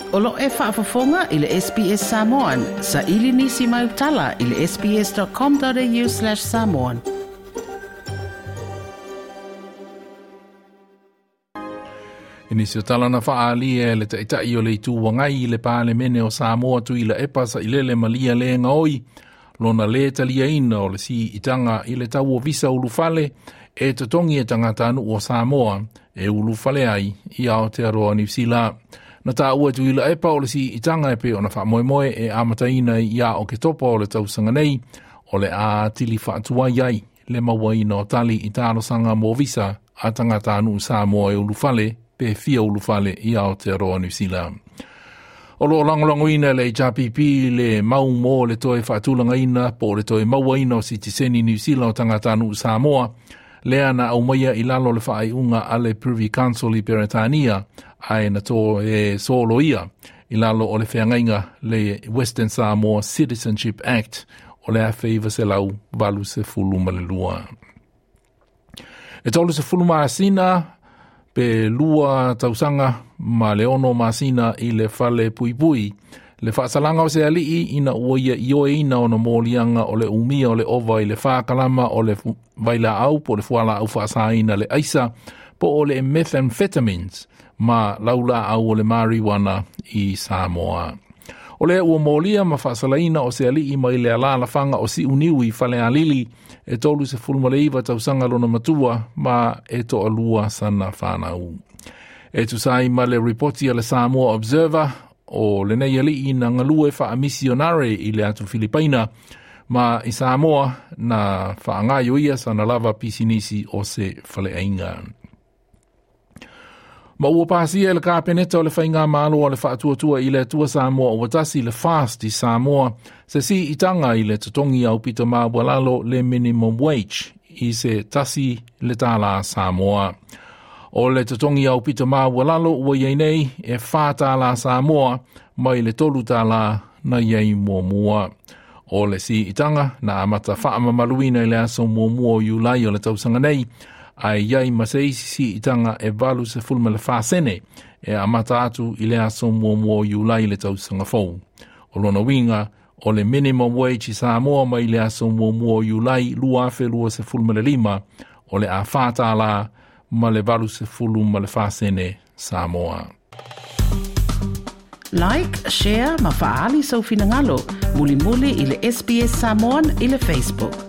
Olo e whaafafonga i le SBS Samoan. Sa ili nisi mai utala i le sbs.com.au/Samoan. Inisi o tala na whaali e le taitai o le itu wangai i le pāle mene o Samoa tu i la epasa i le malia le ngaoi. Lona le talia ina o le si itanga i le tau o visa ulufale e tatongi e tangata anu o Samoa e ulufale ai i Aotearoa New Zealand. Na tā ua tu i la epa o le si itanga e pe o na wha moe e amataina i a o ke topa o le tausanga nei o le a tili whaatua iai le mawaina o tali i tālo sanga mo visa a tangata anu Samoa e ulufale pe fia ulufale i Aotearoa New Zealand. O lo langolongoina le HRPP le mau mo le toe whaatulanga ina po le toe mawaina o Citizeni New Zealand o tangata anu Samoa le ana au maia i lalo le whaaiunga a le Privy Council i Peretania ai na tō e solo ia i lalo o le whiangainga le Western Samoa Citizenship Act o le awhaiva se lau walu se fulu ma le lua. E tolu se fulu maasina pe lua tausanga ma le ono maasina i le fale pui pui. Le whaasalanga o se alii ina uoia ioe ina o na mōlianga o le umia o le ova i le whaakalama o le vaila au po le fuala au whaasaina le aisa po o le methamphetamines ma laula au o le marijuana i Samoa. O le ua mōlia ma whaasalaina o se alii ma i le ala fanga o si uniwi fale alili e tolu se fulmaleiva tausanga lona matua ma e to alua sana whanau. E tu sai ma le reporti a le Samoa Observer o le nei alii na ngalue wha misionare i le atu Filipaina ma i Samoa na whaangaio ia sa na lava pisinisi o se fale ainga. Ma ua pasia le kāpeneta o le whainga malo o le whaatuatua i le atua Samoa o watasi le fast i Samoa se si itanga i le tutongi au pita mawalalo le minimum wage i se tasi le tala Samoa. O le tutongi au pita mawalalo ua iei nei e whātala Samoa mai le tolu tala na iei mua. O le si itanga na amata whaama maluina i le aso mua o Iulai o le tausanga nei ai iai maseisi itanga e valu se fulma le whaasene e amata atu i le aso mua o Iulai le tausanga fau. O lona winga o le minimum wage i Samoa mai le aso mua o Iulai lua se fulma le lima o le a whātala ma le valu se fulu ma le whaasene Samoa. Like, share, ma faali sau finangalo. Muli i le SBS Samoan i le Facebook.